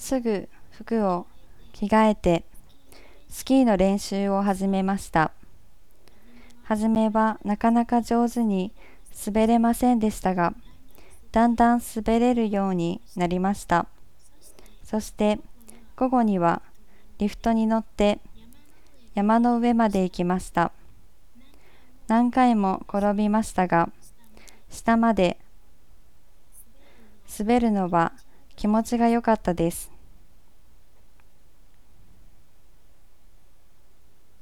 すぐ服を着替えてスキーの練習を始めました。はじめはなかなか上手に滑れませんでしたが、だんだん滑れるようになりました。そして午後にはリフトに乗って山の上まで行きました。何回も転びましたが、下まで滑るのは気持ちが良かったです。